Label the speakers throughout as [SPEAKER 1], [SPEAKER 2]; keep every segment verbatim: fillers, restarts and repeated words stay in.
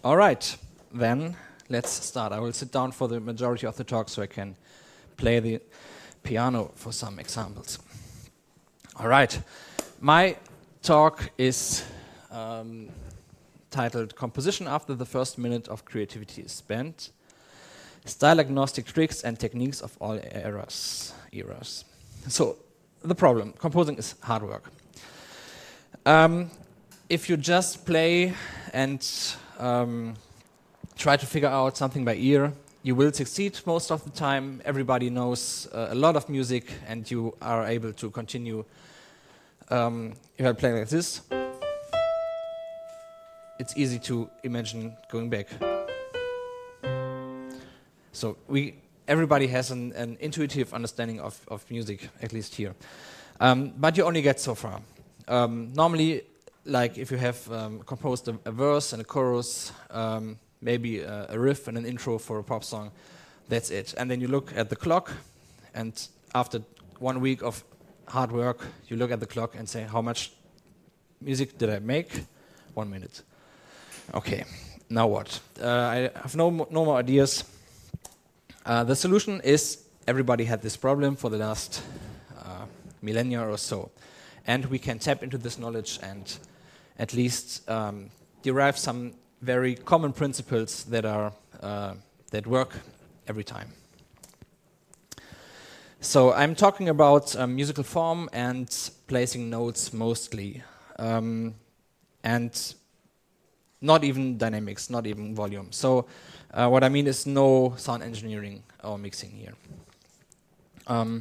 [SPEAKER 1] All right, then let's start. I will sit down for the majority of the talk so I can play the piano for some examples. All right, my talk is um, titled Composition After the First Minute of Creativity is Spent, Style Agnostic Tricks and Techniques of All Eras. eras. So, the problem, composing is hard work. Um, if you just play and um, try to figure out something by ear, you will succeed most of the time. Everybody knows uh, a lot of music and you are able to continue. Um, if I play like this, it's easy to imagine going back. So we, everybody has an, an intuitive understanding of, of music, at least here. Um, but you only get so far. Um, normally, like if you have um, composed a, a verse and a chorus, um, maybe a, a riff and an intro for a pop song, that's it. And then you look at the clock, and after one week of hard work, you look at the clock and say, how much music did I make? One minute. Okay, now what? Uh, I have no, mo no more ideas. Uh, the solution is everybody had this problem for the last uh, millennia or so. And we can tap into this knowledge and at least um, derive some very common principles that are uh, that work every time. So I'm talking about um, musical form and placing notes mostly, um, and not even dynamics, not even volume. So uh, what I mean is no sound engineering or mixing here. Um,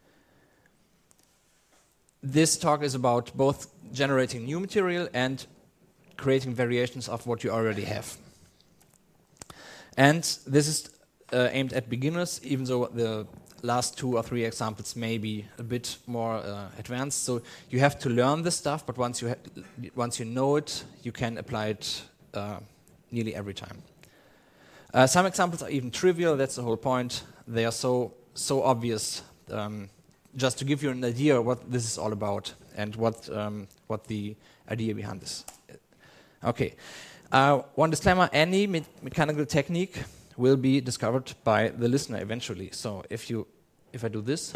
[SPEAKER 1] this talk is about both generating new material and creating variations of what you already have. And this is uh, aimed at beginners, even though the last two or three examples may be a bit more uh, advanced. So you have to learn this stuff, but once you once you know it, you can apply it uh, nearly every time. Uh, some examples are even trivial. That's the whole point. They are so so obvious. Um, just to give you an idea what this is all about and what um, what the idea behind this. Okay. Uh, one disclaimer: any me mechanical technique will be discovered by the listener eventually. So if you, if I do this,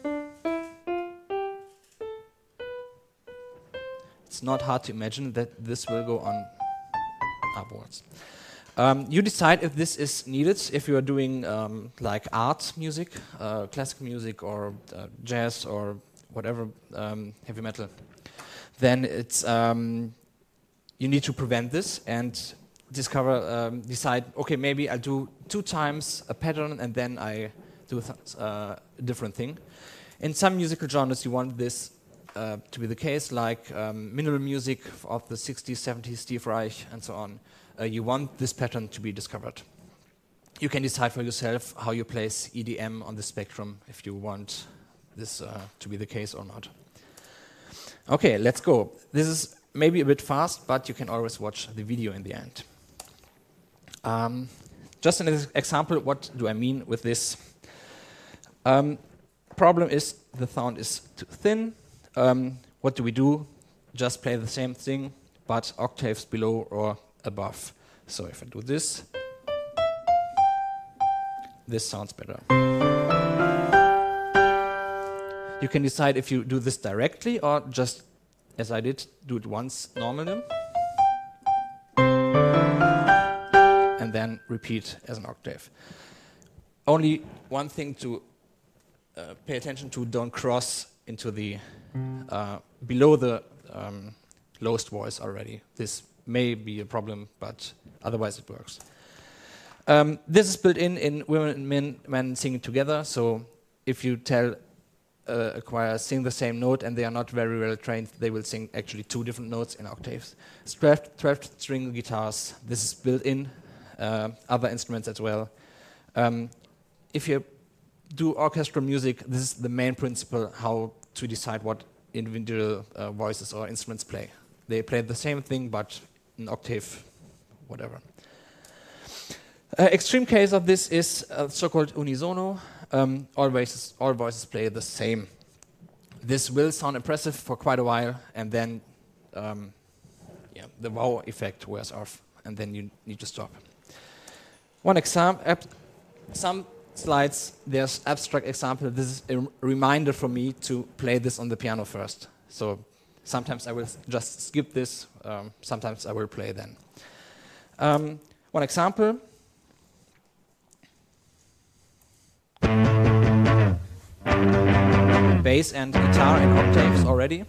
[SPEAKER 1] it's not hard to imagine that this will go on upwards. Um, you decide if this is needed, if you are doing um, like art music, uh, classical music or uh, jazz or whatever, um, heavy metal, then it's, um, you need to prevent this and discover, um, decide, okay, maybe I'll do two times a pattern and then I do th uh, a different thing. In some musical genres, you want this uh, to be the case, like um, minimal music of the sixties, seventies, Steve Reich, and so on. Uh, you want this pattern to be discovered. You can decide for yourself how you place E D M on the spectrum, if you want this uh, to be the case or not. Okay, let's go. This is maybe a bit fast, but you can always watch the video in the end. Um, just an example, what do I mean with this? Um, problem is the sound is too thin. Um, what do we do? Just play the same thing, but octaves below or above. So if I do this, this sounds better. You can decide if you do this directly or just, as I did, do it once normally. And then repeat as an octave. Only one thing to uh, pay attention to: don't cross into the uh, below the um, lowest voice already. This may be a problem, but otherwise it works. Um, this is built in in women and men, men singing together. So if you tell uh, a choir sing the same note and they are not very well trained, they will sing actually two different notes in octaves. twelve string guitars. This is built in. Uh, other instruments as well. Um, if you do orchestral music, this is the main principle, how to decide what individual uh, voices or instruments play. They play the same thing, but an octave, whatever. Uh, extreme case of this is uh, so-called unisono. Um, all, voices, all voices play the same. This will sound impressive for quite a while, and then um, yeah, the wow effect wears off and then you need to stop. One example, some slides, there's abstract example. This is a reminder for me to play this on the piano first. So sometimes I will just skip this, um, sometimes I will play then. Um, one example. Bass and guitar in octaves already.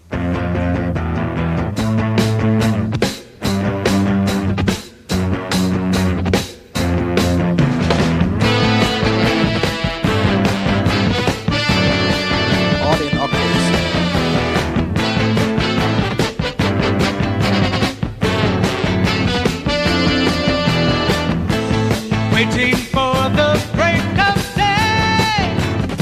[SPEAKER 1] All in octaves.
[SPEAKER 2] Waiting for the break of day.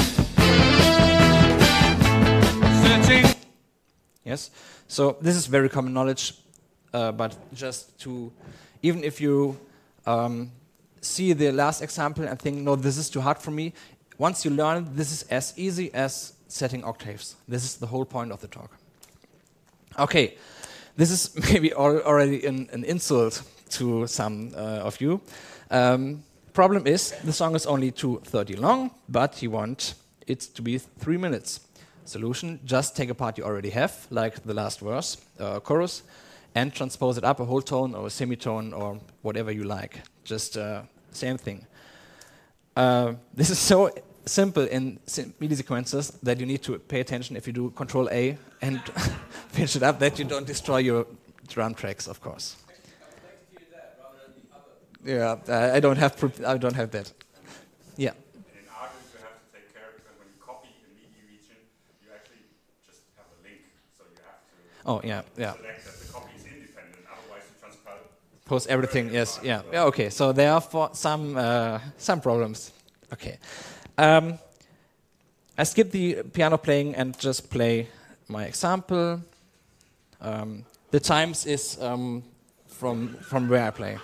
[SPEAKER 2] Searching.
[SPEAKER 1] Yes, so this is very common knowledge, uh, but just to, even if you um, see the last example and think, no, this is too hard for me, once you learn it, this is as easy as setting octaves. This is the whole point of the talk. Okay, this is maybe al already an, an insult to some uh, of you. Um, problem is, the song is only two thirty long, but you want it to be three minutes. Solution, just take a part you already have, like the last verse, uh, chorus, and transpose it up a whole tone or a semitone or whatever you like. Just uh, same thing. Uh, this is so simple in MIDI sequences that you need to pay attention if you do Control A and finish it up, that you don't destroy your drum tracks, of course. Yeah, uh, I don't have I don't have that. Yeah.
[SPEAKER 3] In Argus, you have to take care because when you copy a MIDI region, you actually just have a link. So you have to
[SPEAKER 1] Oh yeah, yeah.
[SPEAKER 3] select that the copy is independent. Otherwise, you transpose.
[SPEAKER 1] Post everything. Yes. Yeah. Yeah. Okay. So there are for some uh, some problems. Okay. Um, I skip the piano playing and just play my example. Um, the times is um, from from where I play.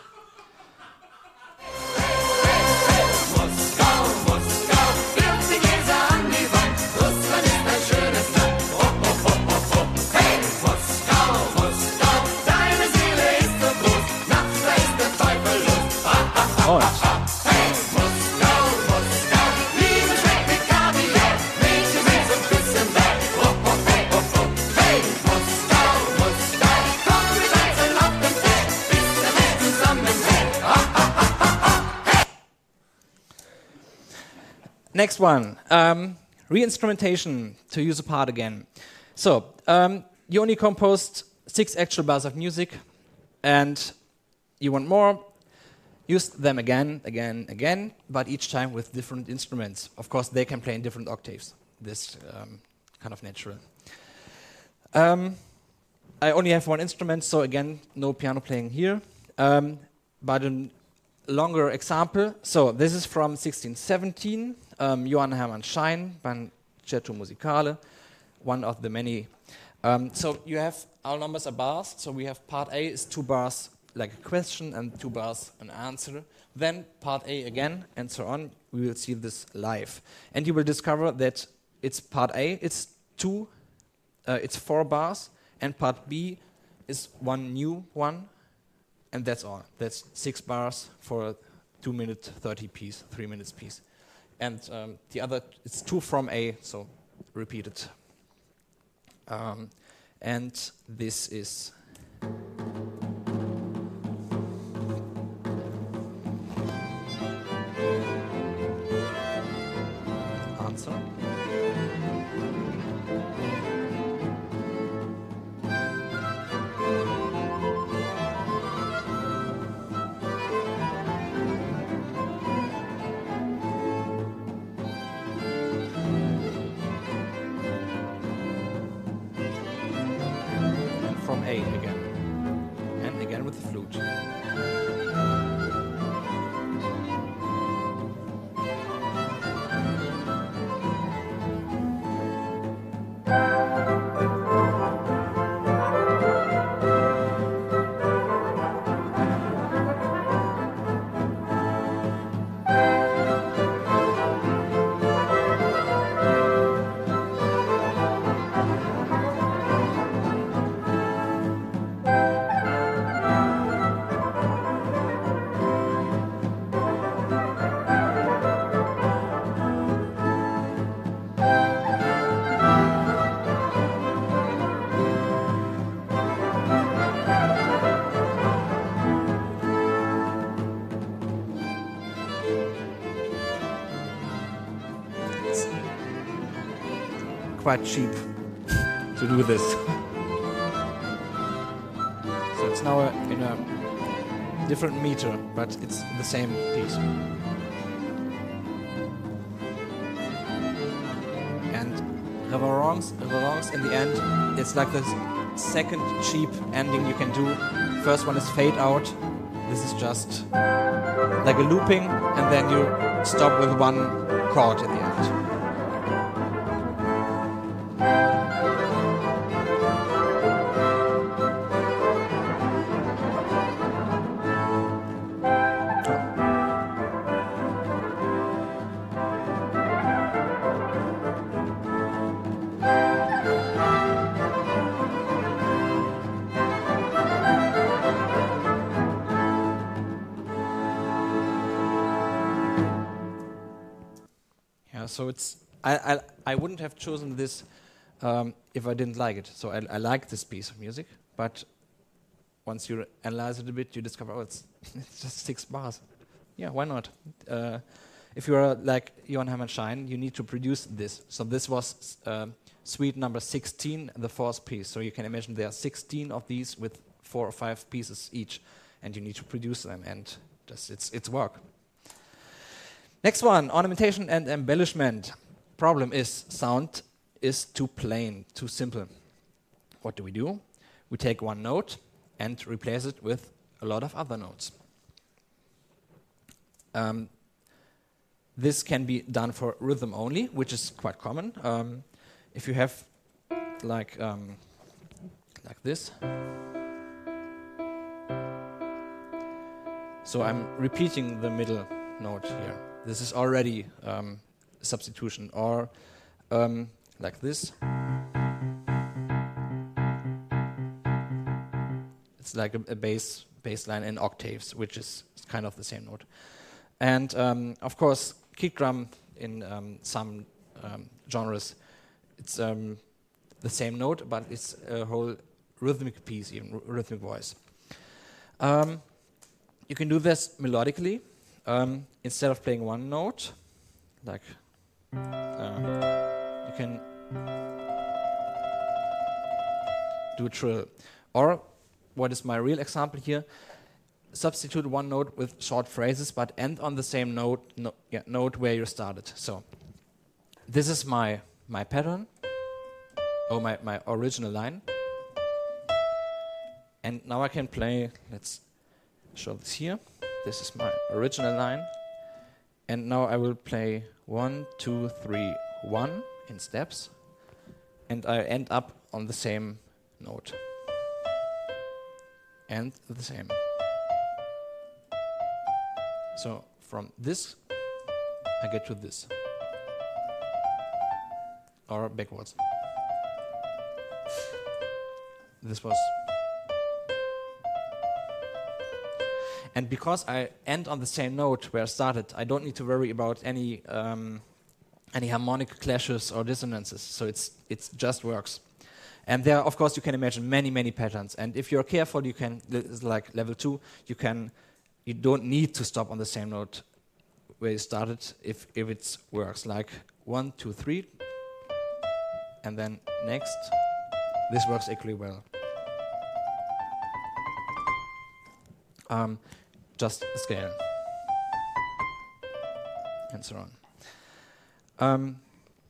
[SPEAKER 1] Und
[SPEAKER 2] Hey, Moskau, Moskau, Liebe schmeckt wie Kaviar, Mädchen sind so ein bisschen weg. Oh, oh, hey, oh, oh, hey, Moskau, Moskau, komm, wir tanzen auf dem Tisch, bis der Wind zusammenbricht. Ah, ah, ah, ah, ah, hey.
[SPEAKER 1] next one, um, re-instrumentation, to use a part again. So, um, you only composed six actual bars of music, and you want more. Use them again, again, again, but each time with different instruments. Of course, they can play in different octaves. This um, kind of natural. Um, I only have one instrument, so again, no piano playing here. Um, but a longer example. So this is from sixteen seventeen. Um, Johann Hermann Schein, Concerto Musicale, one of the many. Um, so you have our numbers are bars. So we have part A is two bars, like a question, and two bars an answer. Then part A again, and so on. We will see this live, and you will discover that it's part A. It's two, uh, it's four bars, and part B is one new one, and that's all. That's six bars for a two minute thirty piece, three minutes piece, and um, the other it's two from A, so repeated. Um, and this is. Answer. From A again, and again with the flute. quite cheap to do this. So it's now a, in a different meter, but it's the same piece. And Reverence, Reverence in the end, it's like the second cheap ending you can do. First one is fade out. This is just like a looping, and then you stop with one chord at the end. So it's I, I I wouldn't have chosen this um, if I didn't like it. So I, I like this piece of music, but once you analyze it a bit, you discover oh, it's it's just six bars. Yeah, why not? Uh, if you are like Johann Hermann Schein, you need to produce this. So this was uh, suite number sixteen, the fourth piece. So you can imagine there are sixteen of these with four or five pieces each, and you need to produce them, and just it's it's work. Next one, ornamentation and embellishment. Problem is, sound is too plain, too simple. What do we do? We take one note and replace it with a lot of other notes. Um, this can be done for rhythm only, which is quite common. Um, if you have like um, like this. So I'm repeating the middle note here. This is already um, substitution, or um, like this. It's like a, a bass bass line in octaves, which is kind of the same note. And um, of course, kick drum in um, some um, genres, it's um, the same note, but it's a whole rhythmic piece, even r- rhythmic voice. Um, you can do this melodically. Um, instead of playing one note, like uh, you can do a trill. Or, what is my real example here, substitute one note with short phrases, but end on the same note, no, yeah, note where you started. So, this is my, my pattern, or my, my original line. And now I can play, let's show this here. This is my original line. And now I will play one, two, three, one in steps. And I end up on the same note. And the same. So from this, I get to this. Or backwards. This was... And because I end on the same note where I started, I don't need to worry about any um, any harmonic clashes or dissonances. So it's it's just works. And there, of course, you can imagine many many patterns. And if you're careful, you can, it's like level two, you can you don't need to stop on the same note where you started if if it works. Like one, two, three, and then next. This works equally well. Um, just a scale, and so on. Um,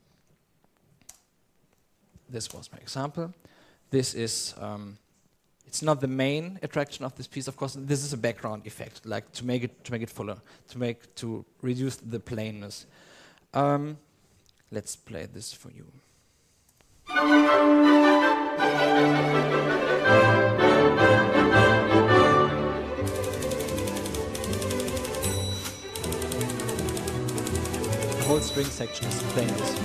[SPEAKER 1] this was my example. This is, um, it's not the main attraction of this piece, of course. This is a background effect, like to make it to make it fuller, to make to reduce the plainness. Um, let's play this for you. The whole string section is playing this.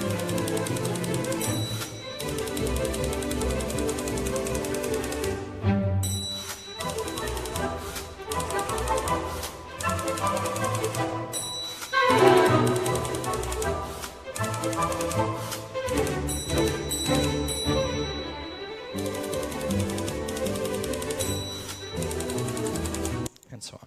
[SPEAKER 1] And so on.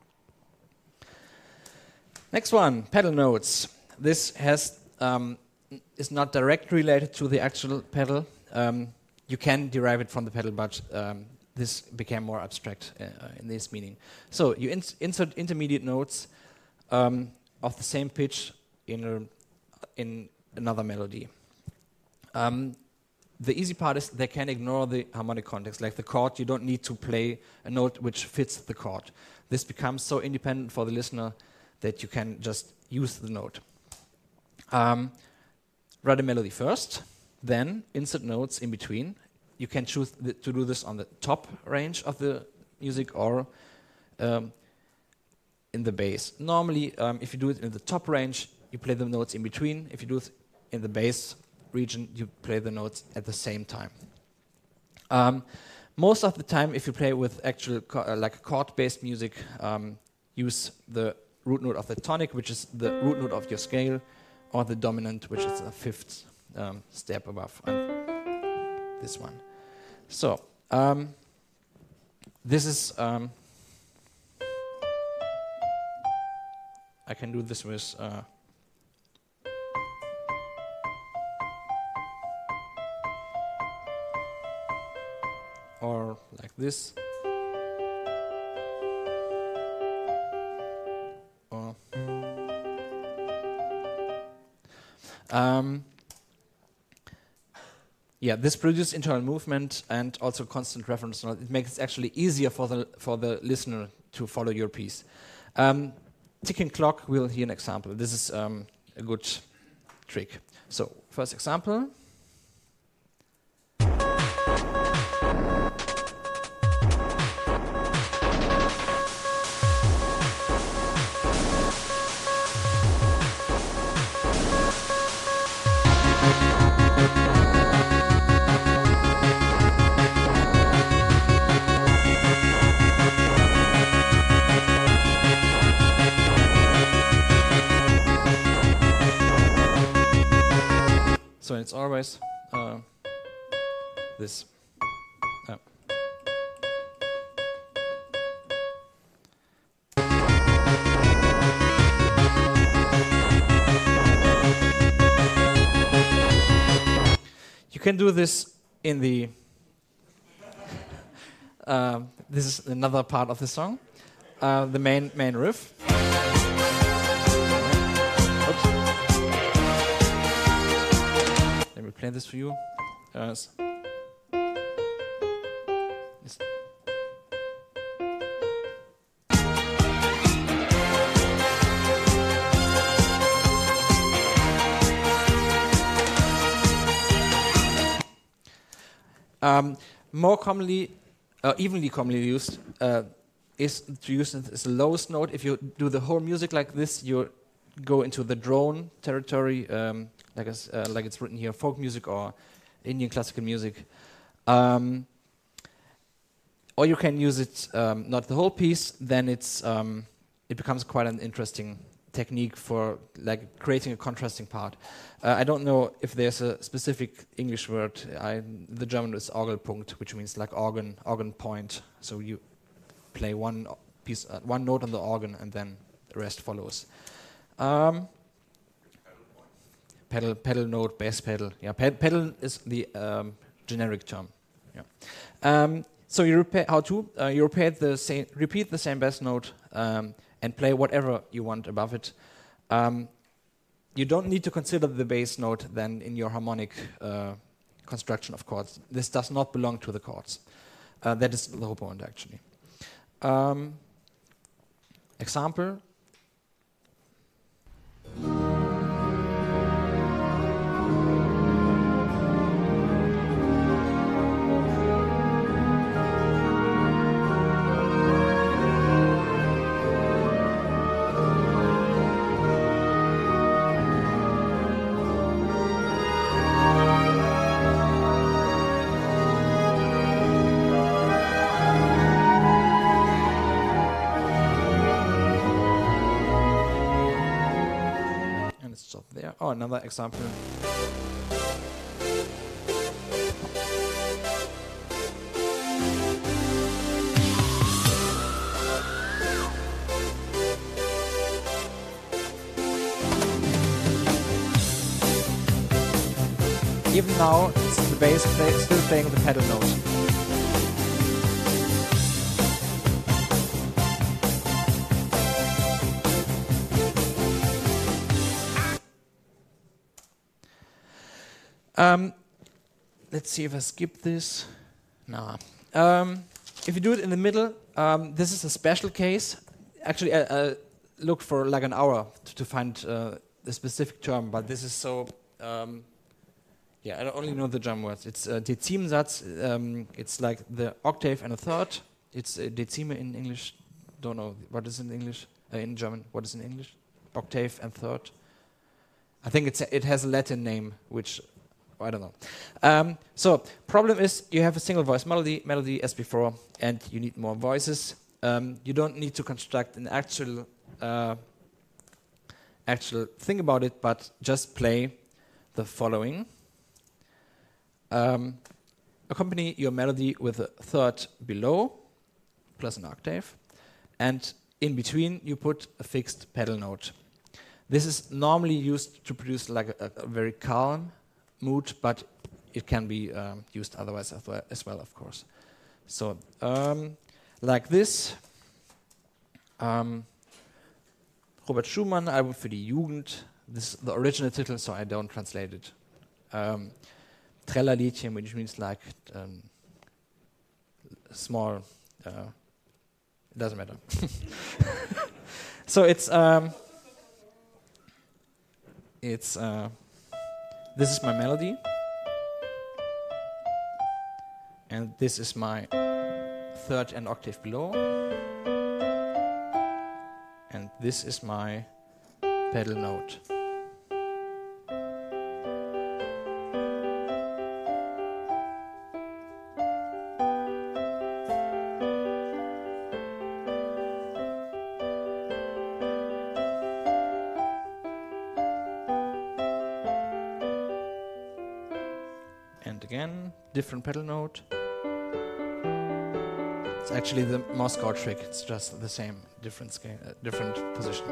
[SPEAKER 1] Next one, pedal notes. This has um, is not directly related to the actual pedal. Um, you can derive it from the pedal, but um, this became more abstract uh, in this meaning. So you ins insert intermediate notes um, of the same pitch in a, in another melody. Um, the easy part is they can ignore the harmonic context, like the chord. You don't need to play a note which fits the chord. This becomes so independent for the listener that you can just use the note. Um, write a melody first, then insert notes in between. You can choose th to do this on the top range of the music or um, in the bass. Normally, um, if you do it in the top range, you play the notes in between. If you do it in the bass region, you play the notes at the same time. Um, most of the time, if you play with actual uh, like chord-based music, um, use the root note of the tonic, which is the root note of your scale, or the dominant, which is a fifth um, step above um, this one. So um, this is um, I can do this with uh, or like this, or um, yeah, this produces internal movement and also constant reference. It makes it actually easier for the for the listener to follow your piece. Um, ticking clock, we'll hear an example. This is um, a good trick. So first example. So it's always uh, this. Uh. You can do this in the. uh, this is another part of the song, uh, the main main riff. Oops. Let me play this for you. Uh, s- yes. Um, more commonly, uh, evenly commonly used, uh, is to use it as the lowest note. If you do the whole music like this, you go into the drone territory. Um, Like, it's, uh, like it's written here, folk music or Indian classical music. Um, or you can use it, um, not the whole piece, then it's um, it becomes quite an interesting technique for like creating a contrasting part. Uh, I don't know if there's a specific English word. I, the German is Orgelpunkt, which means like organ, organ point. So you play one piece, uh, one note on the organ, and then the rest follows. Um, Pedal, pedal note, bass pedal. Yeah, ped pedal is the um, generic term. Yeah. Um, so you repeat how to uh, you repeat the same repeat the same bass note um, and play whatever you want above it. Um, you don't need to consider the bass note then in your harmonic uh, construction of chords. This does not belong to the chords. Uh, that is the whole point, actually. Um, example. There. Oh, another example. even now, it's the bass play, still playing the pedal note. Um, let's see if I skip this. Nah. Um, if you do it in the middle, um, this is a special case. Actually, I, I looked for like an hour to, to find uh, the specific term, but this is so. Um, yeah, I only know the German words. It's uh, Dezimsatz. Um, it's like the octave and a third. It's uh, Dezime in English. Don't know what is in English. Uh, in German, what is in English? Octave and third. I think it's a, it has a Latin name, which. I don't know. Um, so, problem is you have a single voice melody, melody as before, and you need more voices. Um, you don't need to construct an actual, uh, actual thing about it, but just play the following. Um, accompany your melody with a third below, plus an octave, and in between you put a fixed pedal note. This is normally used to produce like a, a very calm mood, but it can be um, used otherwise as well, as well, of course. So, um, like this. Um, Robert Schumann, Album für die Jugend. This is the original title, so I don't translate it. Um, Trellerliedchen, which means like um, small. Uh, it doesn't matter. So it's um, it's. Uh, This is my melody, and this is my third and octave below, and this is my pedal note. Again, different pedal note. It's actually the Moscow trick. It's just the same, different scale, uh, different position.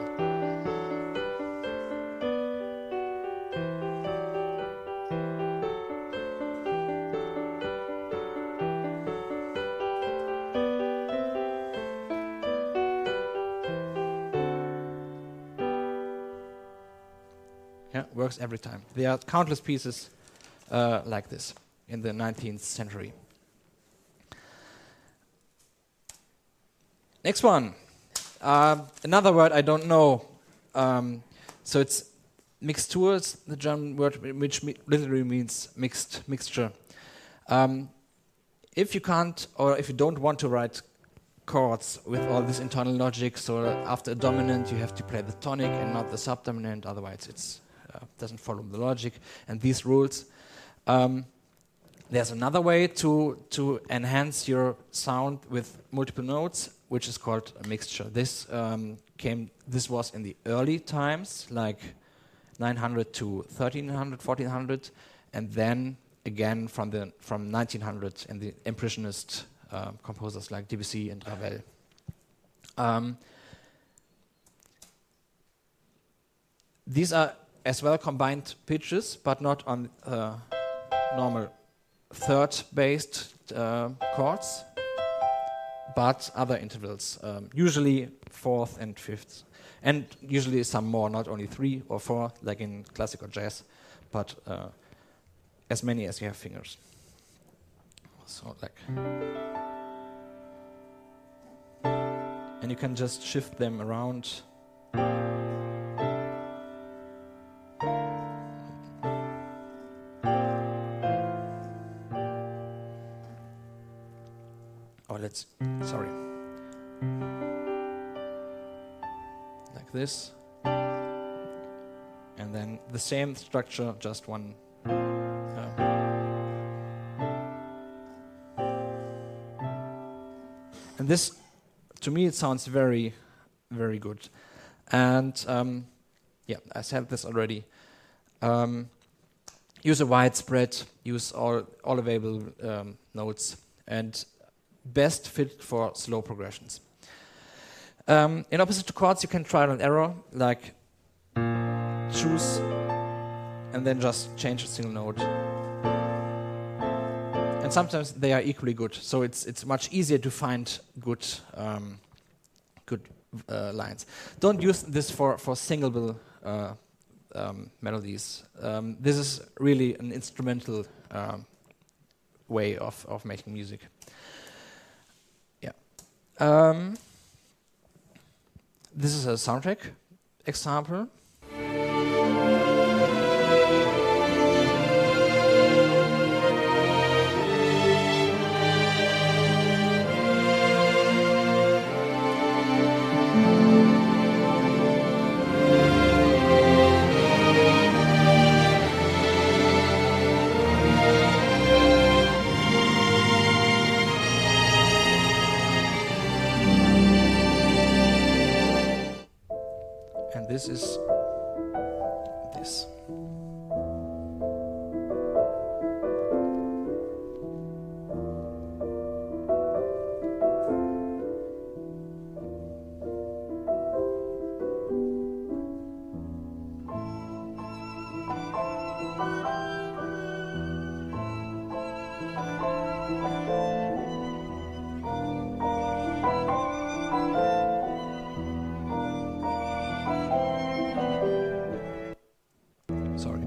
[SPEAKER 1] Yeah, works every time. There are countless pieces uh, like this in the nineteenth century. Next one. Uh, another word I don't know. Um, so it's mixtures, the German word which me literally means mixed, mixture. Um, if you can't, or if you don't want to write chords with all this internal logic, so after a dominant you have to play the tonic and not the subdominant, otherwise it uh, doesn't follow the logic and these rules. Um, There's another way to, to enhance your sound with multiple notes, which is called a mixture. This um, came. This was in the early times, like nine hundred to thirteen hundred, fourteen hundred, and then again from the from nineteen hundred in the impressionist uh, composers like Debussy and Ravel. Um, these are as well combined pitches, but not on uh, normal third-based uh, chords, but other intervals, um, usually fourth and fifth, and usually some more, not only three or four, like in classical jazz, but uh, as many as you have fingers. So like, and you can just shift them around. Oh, let's, sorry. Like this. And then the same structure, just one. Um, and this, to me, it sounds very, very good. And um, yeah, I said this already. Um, use a wide spread, use all, all available um, notes, and best fit for slow progressions. Um, in opposite to chords, you can trial and error, like choose and then just change a single note. and sometimes they are equally good. So it's it's much easier to find good um, good uh, lines. Don't use this for for singable uh, um, melodies. Um, this is really an instrumental um, way of of making music. Yeah. Um, this is a soundtrack example. And this is this. Sorry.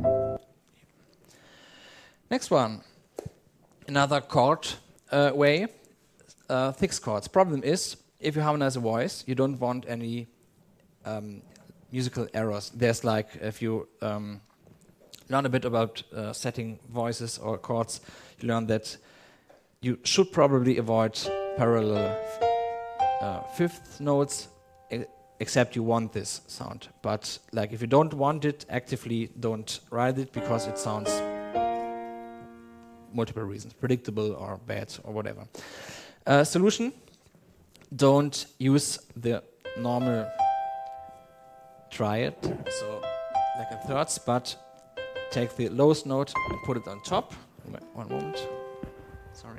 [SPEAKER 1] Next one. Another chord uh, way. Uh, fixed chords. Problem is, if you harmonize a voice, you don't want any um, musical errors. There's like, if you um, learn a bit about uh, setting voices or chords, you learn that you should probably avoid parallel uh, fifth notes, e except you want this sound. But like if you don't want it, actively don't write it because it sounds multiple reasons, predictable or bad or whatever. Uh, solution, don't use the normal triad, so like a thirds, but take the lowest note and put it on top. Wait, one moment, sorry.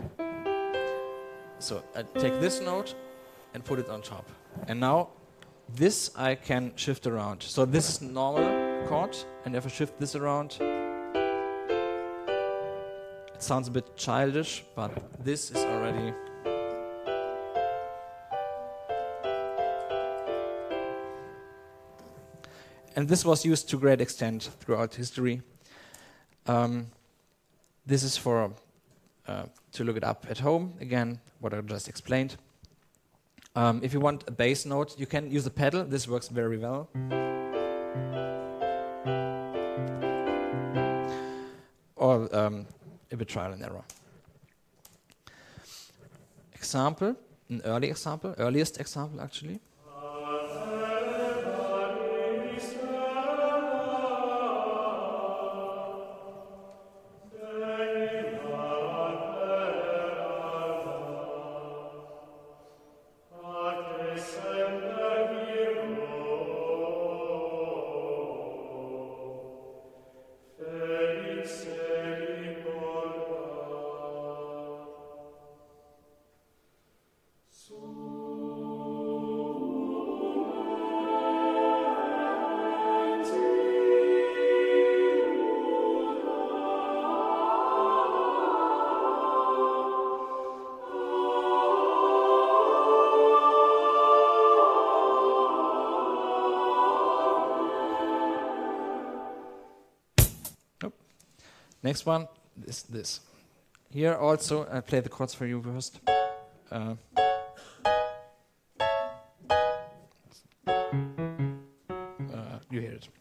[SPEAKER 1] So I take this note and put it on top. And now this I can shift around. So this is normal chord, and if I shift this around, it sounds a bit childish, but this is already and this was used to great extent throughout history. Um, this is for uh, to look it up at home. Again, what I just explained. Um, if you want a bass note, you can use a pedal. This works very well. Or um, a bit trial and error. Example, an early example, earliest example actually. Next one is this. Here also, I play the chords for you first. Uh, uh, you hear it.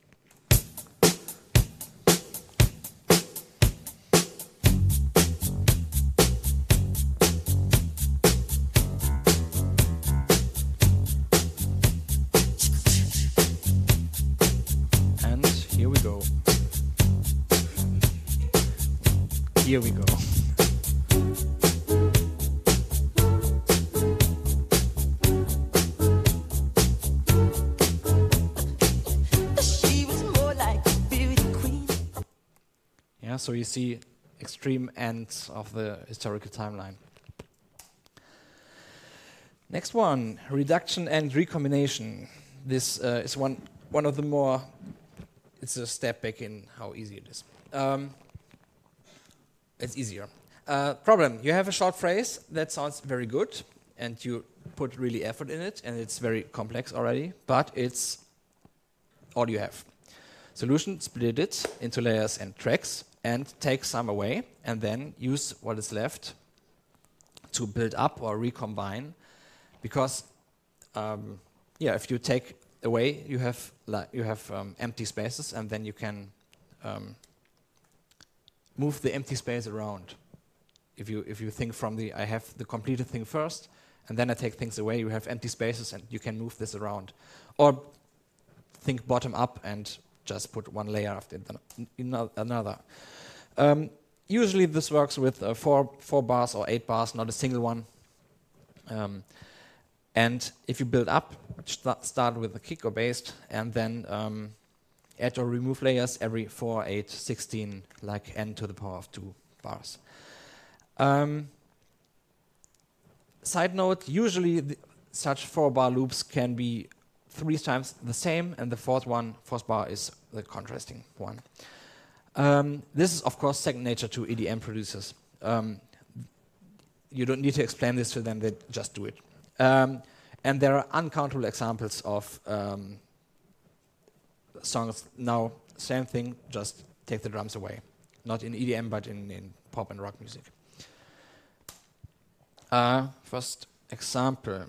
[SPEAKER 1] And here we go. Here we go.
[SPEAKER 2] She was more like a beauty queen.
[SPEAKER 1] Yeah, so you see extreme ends of the historical timeline. Next one, reduction and recombination. This uh, is one one of the more. It's a step back in how easy it is. Um, It's easier. Uh, problem, you have a short phrase that sounds very good, and you put really effort in it, and it's very complex already, but it's all you have. Solution, split it into layers and tracks, and take some away, and then use what is left to build up or recombine, because um, yeah, if you take away, you have li you have um, empty spaces, and then you can um, move the empty space around. If you if you think from the I have the completed thing first, and then I take things away, you have empty spaces, and you can move this around. Or think bottom up and just put one layer after another. Um, usually this works with uh, four four bars or eight bars, not a single one. Um, and if you build up, st start with a kick or bass, and then um, add or remove layers every four, eight, sixteen, like n to the power of two bars. Um, side note, usually the, such four bar loops can be three times the same, and the fourth one, fourth bar, is the contrasting one. Um, this is, of course, second nature to E D M producers. Um, you don't need to explain this to them, they just do it. Um, and there are uncountable examples of um, songs now, same thing, just take the drums away. Not in E D M, but in, in pop and rock music. Uh, first example.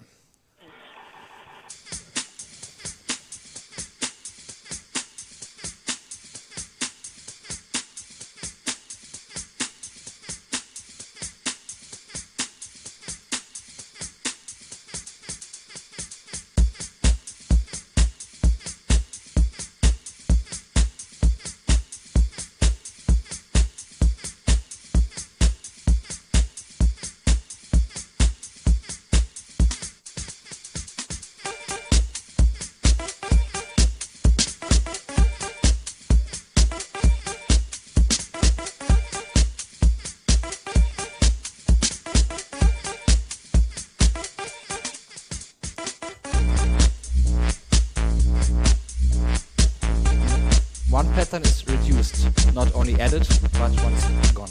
[SPEAKER 1] One pattern is reduced, not only added, but one is gone.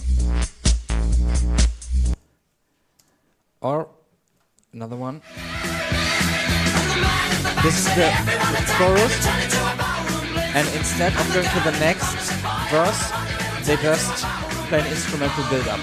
[SPEAKER 1] Or another one. This is the chorus, and instead of going to the next verse, they just play an instrumental build-up.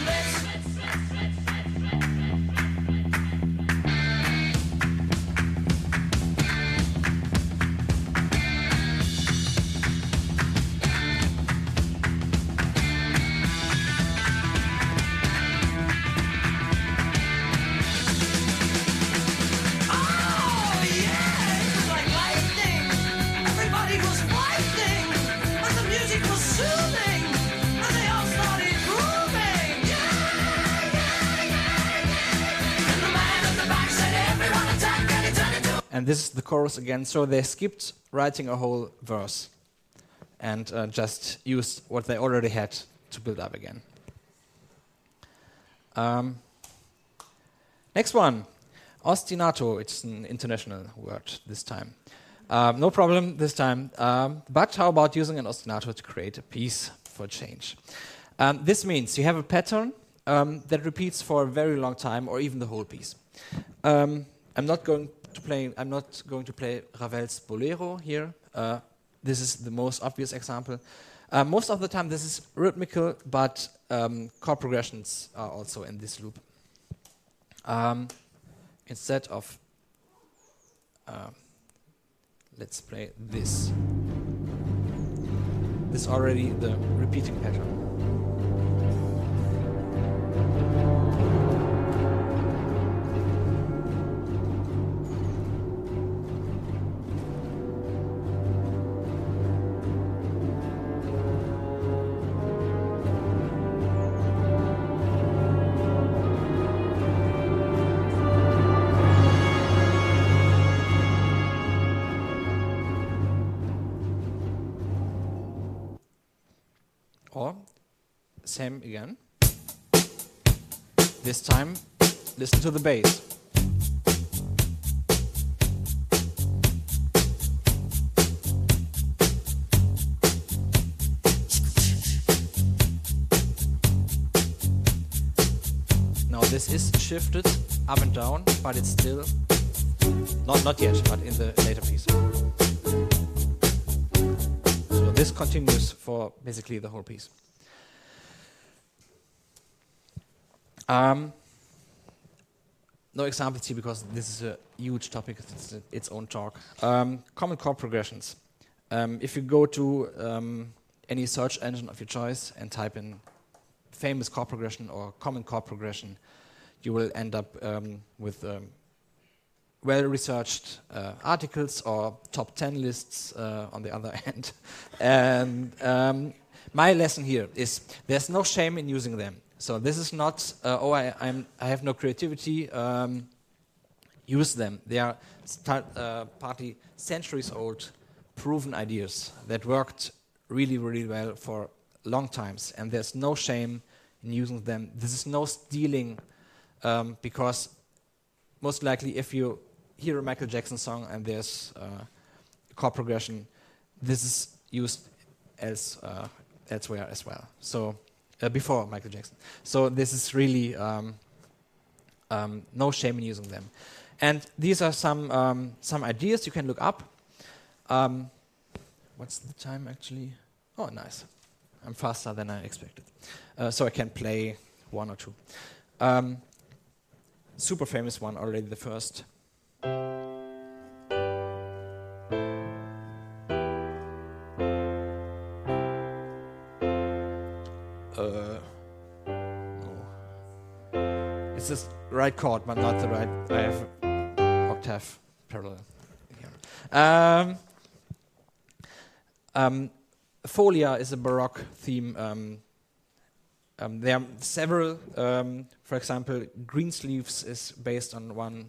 [SPEAKER 1] And this is the chorus again, so they skipped writing a whole verse and uh, just used what they already had to build up again. Um, next one, ostinato. It's an international word this time. Um, no problem this time, um, but how about using an ostinato to create a piece for change? Um, this means you have a pattern um, that repeats for a very long time, or even the whole piece. Um, I'm not going to play. I'm not going to play Ravel's Bolero here. Uh, this is the most obvious example. Uh, most of the time, this is rhythmical, but um, chord progressions are also in this loop. Um, instead of, uh, let's play this. This is already the repeating pattern. Or, same again. This time, listen to the bass. this is shifted up and down, but it's still not not yet, but in the later piece. So this continues for basically the whole piece. Um, no examples here because this is a huge topic. It's its own talk. Um, common chord progressions. Um, if you go to um, any search engine of your choice and type in famous chord progression or common chord progression, you will end up um, with um, well-researched uh, articles or top ten lists uh, on the other end. And um, my lesson here is there's no shame in using them. So this is not, uh, oh, I, I'm, I have no creativity, um, use them. They are start, uh, partly centuries old, proven ideas that worked really, really well for long times. And there's no shame in using them. This is no stealing, um, because most likely if you hear a Michael Jackson song and there's uh, chord progression, this is used else, uh, elsewhere as well. So uh, before Michael Jackson. So this is really um, um, no shame in using them. And these are some um, some ideas you can look up. Um, what's the time actually? Oh, nice. I'm faster than I expected. Uh, so I can play one or two. Um, super famous one already, the first. Uh, no. It's the right chord, but not the right. I have octave parallel here. Um, um, Folia is a Baroque theme. Um, um, there are several. Um, for example, Greensleeves is based on one.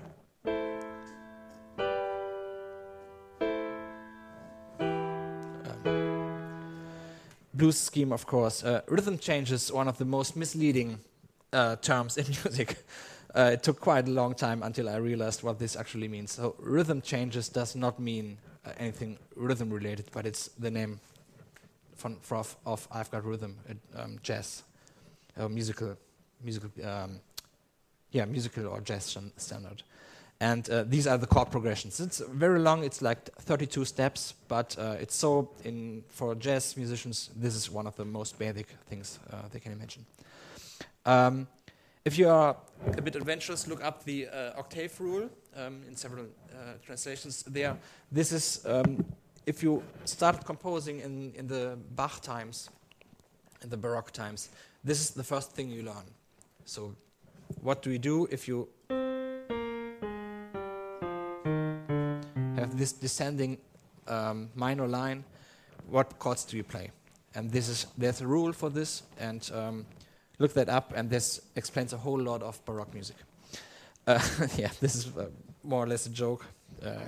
[SPEAKER 1] Blues scheme, of course. Uh, rhythm changes, one of the most misleading uh, terms in music. Uh, it took quite a long time until I realized what this actually means. So rhythm changes does not mean uh, anything rhythm related, but it's the name from, from of I've Got Rhythm, uh, um, jazz, uh, musical, musical, um, yeah, musical or jazz standard. And uh, these are the chord progressions. It's very long. It's like thirty-two steps, but uh, it's so in for jazz musicians. This is one of the most basic things uh, they can imagine. Um, if you are a bit adventurous, look up the uh, octave rule um, in several uh, translations. There, this is um, if you start composing in in the Bach times, in the Baroque times. This is the first thing you learn. So, what do you do if you have this descending um, minor line? What chords do you play? And this is there's a rule for this, and um, look that up, and this explains a whole lot of Baroque music. Uh, yeah, this is uh, more or less a joke. Uh,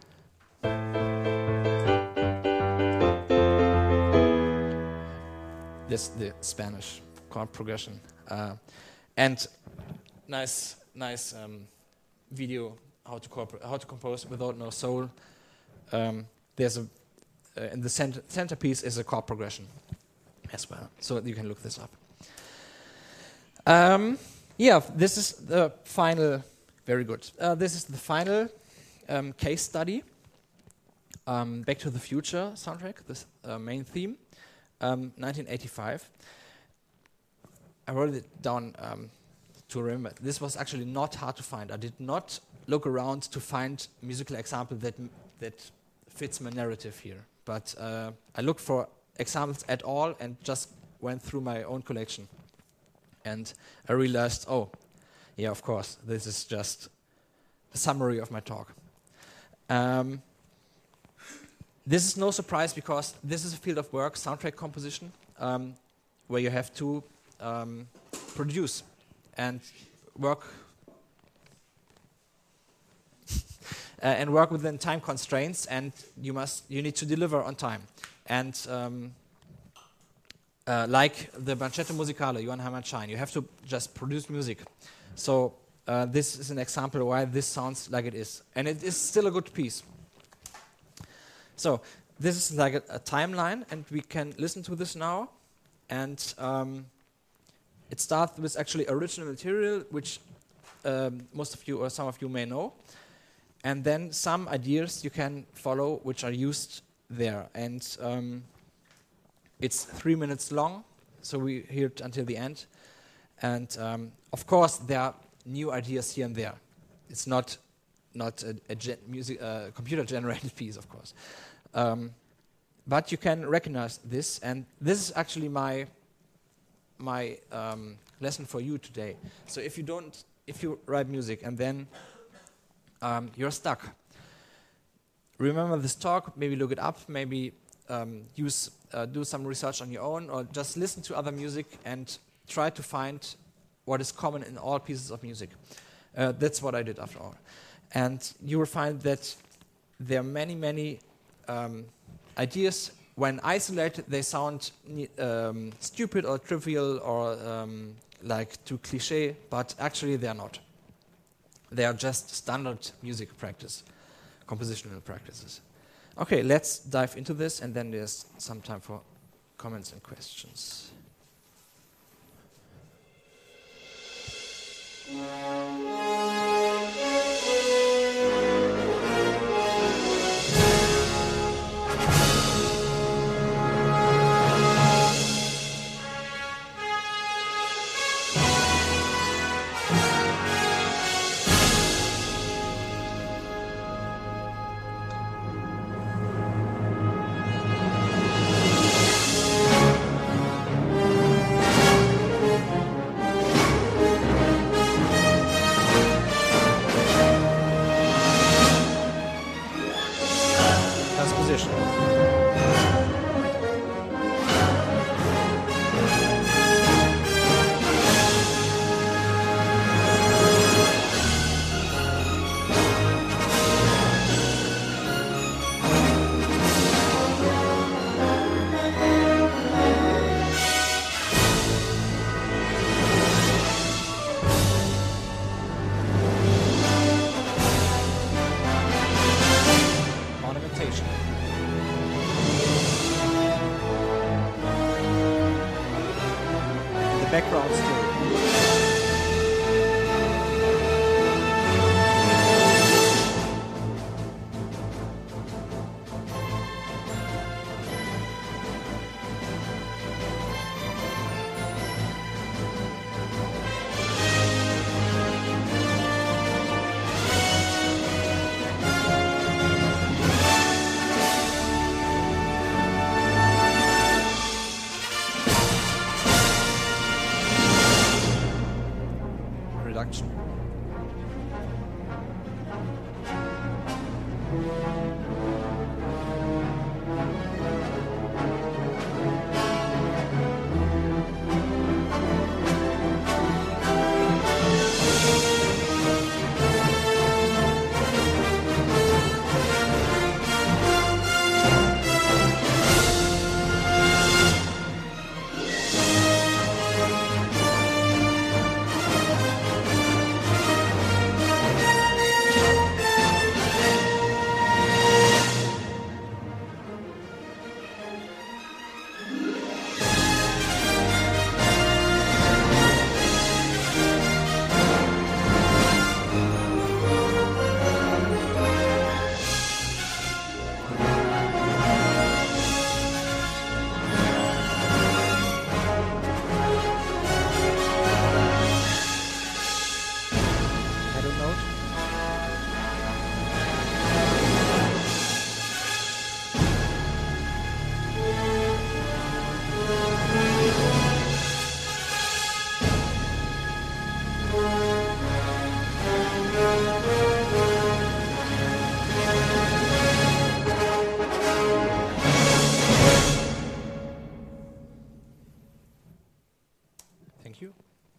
[SPEAKER 1] this the Spanish chord progression, uh, and nice, nice um, video. How to corpor- how to compose without no soul. Um, there's a uh, in the center centerpiece is a chord progression as well, so you can look this up. Um, yeah, this is the final. Very good. Uh, this is the final um, case study. Um, Back to the Future soundtrack, this uh, main theme, um, nineteen eighty-five. I wrote it down um, to remember. This was actually not hard to find. I did not look around to find musical example that m- that fits my narrative here. But uh, I looked for examples at all and just went through my own collection. And I realized, oh, yeah, of course, this is just a summary of my talk. Um, this is no surprise because this is a field of work, soundtrack composition, um, where you have to um, produce and work Uh, and work within time constraints, and you must you need to deliver on time. And um, uh, like the Banchetto Musicale, Johann Hermann Schein, you have to just produce music. So uh, this is an example why this sounds like it is, and it is still a good piece. So this is like a, a timeline, and we can listen to this now. And um, it starts with actually original material, which um, most of you or some of you may know, and then some ideas you can follow which are used there. And um, it's three minutes long, so we hear it until the end. And um, of course, there are new ideas here and there. It's not not a, a gen music, uh, computer-generated piece, of course. Um, but you can recognize this, and this is actually my my um, lesson for you today. So if you don't, if you write music and then um, you're stuck, remember this talk. Maybe look it up. Maybe um, use uh, do some research on your own, or just listen to other music and try to find what is common in all pieces of music. Uh, that's what I did after all. And you will find that there are many, many um, ideas. When isolated, they sound um, stupid or trivial or um, like too cliche, but actually they are not. They are just standard music practice, compositional practices. Okay, let's dive into this, and then there's some time for comments and questions. Background story. Reduction. Thank you.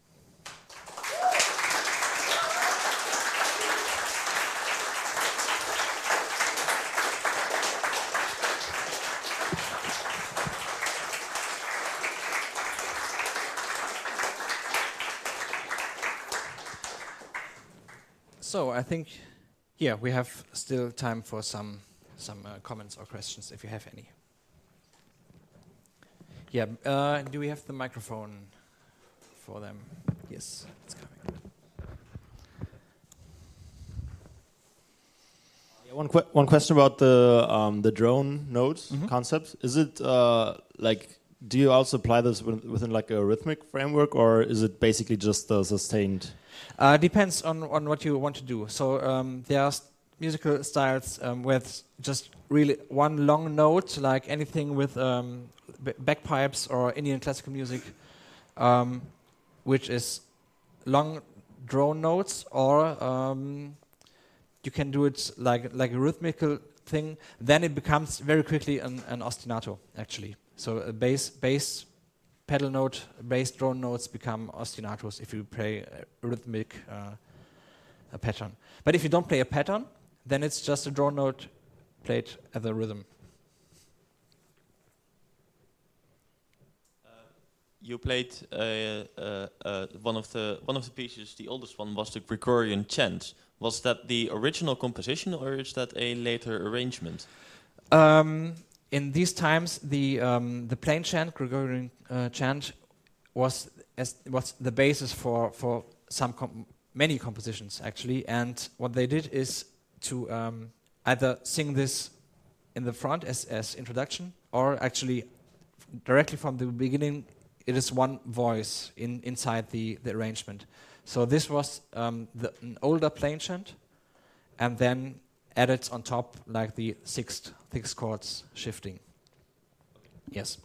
[SPEAKER 1] So I think, yeah, we have still time for some some uh, comments or questions if you have any. Yeah, uh, do we have the microphone for them. Yes, it's coming.
[SPEAKER 4] One que one question about the um, the drone notes
[SPEAKER 1] Mhm.
[SPEAKER 4] concept. Is it uh, like, do you also apply this with- within like a rhythmic framework, or is it basically just the sustained?
[SPEAKER 1] Uh, depends on, on what you want to do. So um, there are s- musical styles um, with just really one long note, like anything with um, b- bagpipes or Indian classical music, um, which is long drone notes, or um, you can do it like like a rhythmical thing. Then it becomes very quickly an, an ostinato, actually. So a bass bass pedal note, bass drone notes become ostinatos if you play a rhythmic uh, a pattern. But if you don't play a pattern, then it's just a drone note played as a rhythm.
[SPEAKER 5] You played uh, uh, uh, one of the one of the pieces. The oldest one was the Gregorian chant. Was that the original composition, or is that a later arrangement?
[SPEAKER 1] Um, in these times, the um, the plain chant, Gregorian uh, chant, was as was the basis for for some com- many compositions actually. And what they did is to um, either sing this in the front as as introduction, or actually directly from the beginning. It is one voice in inside the, the arrangement. So this was um, the, an older plain chant, and then added on top like the sixth six chords shifting. Yes.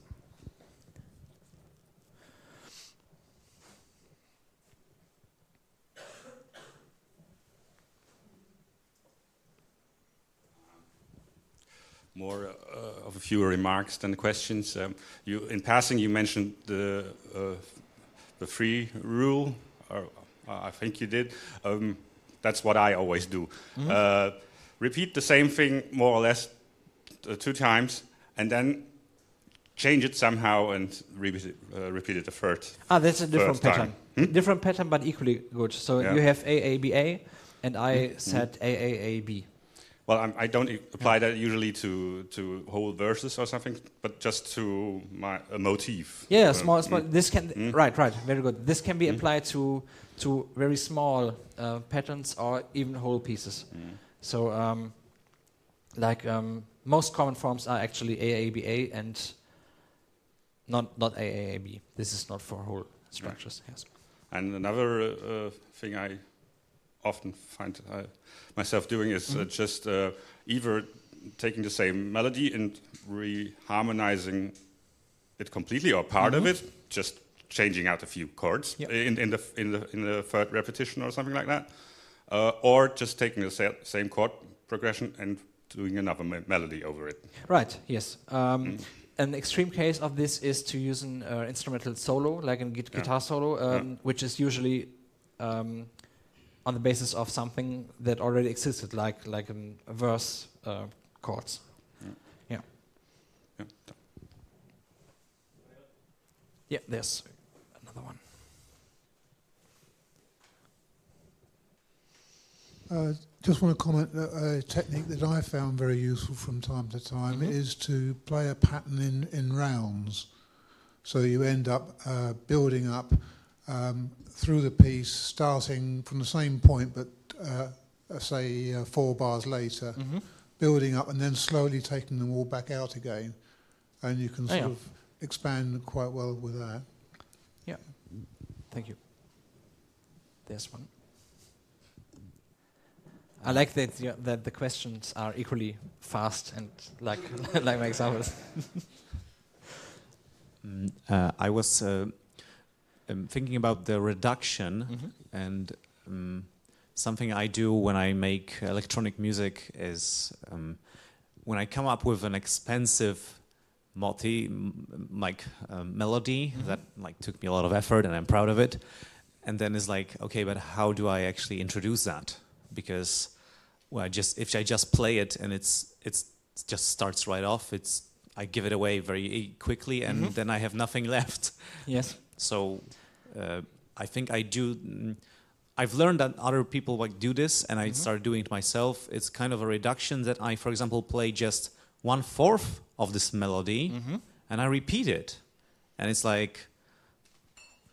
[SPEAKER 3] More uh, of a few remarks than questions. Um, you, in passing, you mentioned the uh, the free rule, or uh, I think you did. Um, that's what I always do.
[SPEAKER 1] Mm-hmm.
[SPEAKER 3] Uh, repeat the same thing more or less uh, two times, and then change it somehow and repeat it, uh, repeat it the third.
[SPEAKER 1] Ah, that's a different
[SPEAKER 3] first time.
[SPEAKER 1] pattern.
[SPEAKER 3] Hmm?
[SPEAKER 1] Different pattern, but equally good. So
[SPEAKER 3] Yeah.
[SPEAKER 1] you have A A B A, and I
[SPEAKER 3] Mm-hmm.
[SPEAKER 1] said A A A B.
[SPEAKER 3] Well, I'm, I don't e- apply that usually to, to whole verses or something, but just to my a motif.
[SPEAKER 1] Yeah,
[SPEAKER 3] Uh,
[SPEAKER 1] small, small.
[SPEAKER 3] mm.
[SPEAKER 1] This can
[SPEAKER 3] Mm.
[SPEAKER 1] right, right, very good. This can be
[SPEAKER 3] Mm.
[SPEAKER 1] applied to to very small uh, patterns or even whole pieces.
[SPEAKER 3] Mm.
[SPEAKER 1] So, um, like um, most common forms are actually A A B A and not not A A A B. This is not for whole structures. Yes.
[SPEAKER 3] And another uh, thing I often find uh, myself doing is uh,
[SPEAKER 1] Mhm.
[SPEAKER 3] just uh, either taking the same melody and re-harmonizing it completely or part
[SPEAKER 1] Mhm.
[SPEAKER 3] of it, just changing out a few chords
[SPEAKER 1] Yep.
[SPEAKER 3] in, in the in the in the third repetition or something like that, uh, or just taking the sa- same chord progression and doing another me- melody over it.
[SPEAKER 1] Right. Yes. Um,
[SPEAKER 3] Mm.
[SPEAKER 1] An extreme case of this is to use an uh, instrumental solo, like a gui-
[SPEAKER 3] Yeah.
[SPEAKER 1] guitar solo, um,
[SPEAKER 3] Yeah.
[SPEAKER 1] which is usually um, on the basis of something that already existed, like like an, a verse uh, chords.
[SPEAKER 3] Yeah.
[SPEAKER 1] Yeah.
[SPEAKER 3] Yeah.
[SPEAKER 1] Yeah. There's another one.
[SPEAKER 6] Uh, just want to comment that a technique that I found very useful from time to time
[SPEAKER 1] Mhm.
[SPEAKER 6] is to play a pattern in, in rounds. So you end up uh, building up um, through the piece, starting from the same point, but uh, uh, say uh, four bars later,
[SPEAKER 1] Mm-hmm.
[SPEAKER 6] building up and then slowly taking them all back out again. And you can
[SPEAKER 1] Oh,
[SPEAKER 6] sort
[SPEAKER 1] yeah.
[SPEAKER 6] of expand quite well with that.
[SPEAKER 1] Thank you. There's one. I like that you, that the questions are equally fast and like like my examples.
[SPEAKER 7] Mm, uh, I was uh, um, thinking about the reduction,
[SPEAKER 1] Mhm.
[SPEAKER 7] and um, something I do when I make electronic music is um, when I come up with an expensive multi m- like um, melody
[SPEAKER 1] Mhm.
[SPEAKER 7] that like took me a lot of effort, and I'm proud of it. And then it's like, okay, but how do I actually introduce that? Because well, I just if I just play it and it's it's it just starts right off, it's I give it away very quickly, and
[SPEAKER 1] Mhm.
[SPEAKER 7] then I have nothing left.
[SPEAKER 1] Yes.
[SPEAKER 7] So uh, I think I do. mm, I've learned that other people like do this, and I
[SPEAKER 1] Mhm.
[SPEAKER 7] started doing it myself. It's kind of a reduction that I, for example, play just one fourth of this melody,
[SPEAKER 1] Mm-hmm.
[SPEAKER 7] and I repeat it, and it's like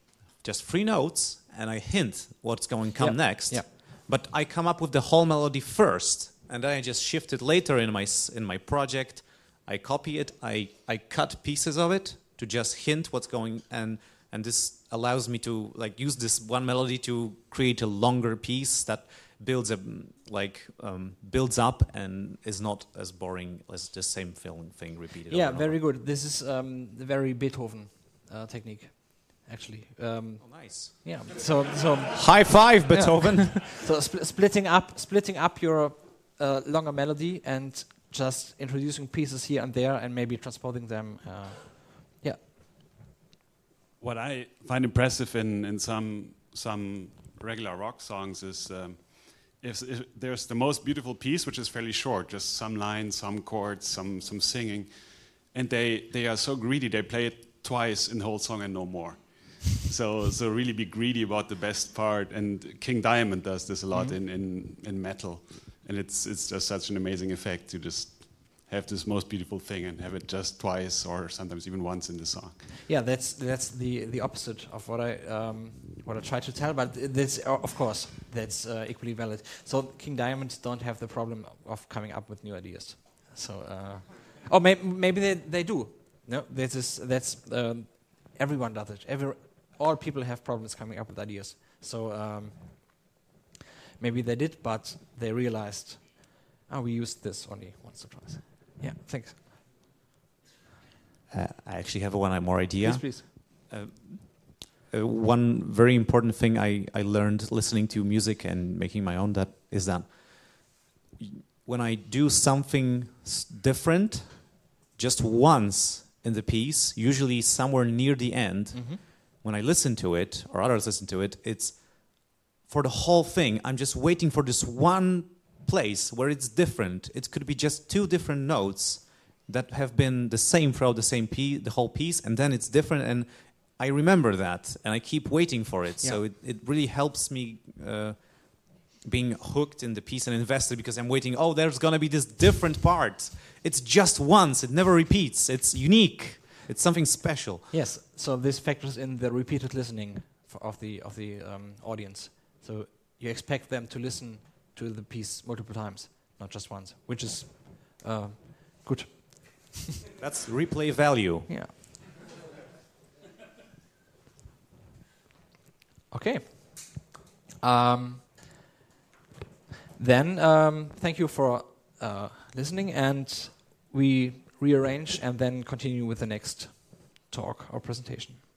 [SPEAKER 7] just three notes, and I hint what's going to come
[SPEAKER 1] Yeah.
[SPEAKER 7] next.
[SPEAKER 1] Yeah.
[SPEAKER 7] But I come up with the whole melody first, and then I just shift it later in my s- in my project. I copy it. I, I cut pieces of it to just hint what's going, and and this allows me to like use this one melody to create a longer piece that builds a like um, builds up and is not as boring as the same film thing repeated.
[SPEAKER 1] Yeah,
[SPEAKER 7] over and
[SPEAKER 1] very
[SPEAKER 7] over.
[SPEAKER 1] good. This is um, the very Beethoven uh, technique, actually. Um,
[SPEAKER 7] Oh, nice.
[SPEAKER 1] yeah. So so
[SPEAKER 7] High five, Beethoven.
[SPEAKER 1] so spl- splitting up splitting up your uh, longer melody and just introducing pieces here and there and maybe transporting them. Uh, yeah.
[SPEAKER 8] What I find impressive in, in some some regular rock songs is um, if, if there's the most beautiful piece, which is fairly short, just some lines, some chords, some some singing, and they they are so greedy they play it twice in the whole song and no more. so so really be greedy about the best part. And King Diamond does this a lot in, in, in metal, and it's it's just such an amazing effect to just have this most beautiful thing and have it just twice or sometimes even once in the song.
[SPEAKER 1] Yeah, that's that's the the opposite of what I um, what I try to tell. But this, uh, of course, that's uh, equally valid. So King Diamonds don't have the problem of coming up with new ideas. So, uh, or may, maybe they they do. No, this is that's um, everyone does it. Every all people have problems coming up with ideas. So um, maybe they did, but they realized, oh, we used this only once or twice. Yeah, thanks.
[SPEAKER 7] Uh, I actually have one more idea.
[SPEAKER 1] Please, please.
[SPEAKER 7] Uh, one very important thing I, I learned listening to music and making my own that is that y- when I do something s- different just once in the piece, usually somewhere near the end, when I listen to it or others listen to it, it's for the whole thing. I'm just waiting for this one place where it's different. It could be just two different notes that have been the same throughout the same piece, the whole piece, and then it's different. And I remember that, and I keep waiting for it. So
[SPEAKER 1] Yeah.
[SPEAKER 7] it, it really helps me uh, being hooked in the piece and invested because I'm waiting. Oh, there's gonna be this different part. It's just once. It never repeats. It's unique. It's something special.
[SPEAKER 1] Yes, so this factors in the repeated listening f- of the of the um, audience. So you expect them to listen to the piece multiple times, not just once, which is uh, good.
[SPEAKER 7] That's replay value.
[SPEAKER 1] Yeah. Okay. Um, then um, thank you for uh, listening, and we rearrange and then continue with the next talk or presentation.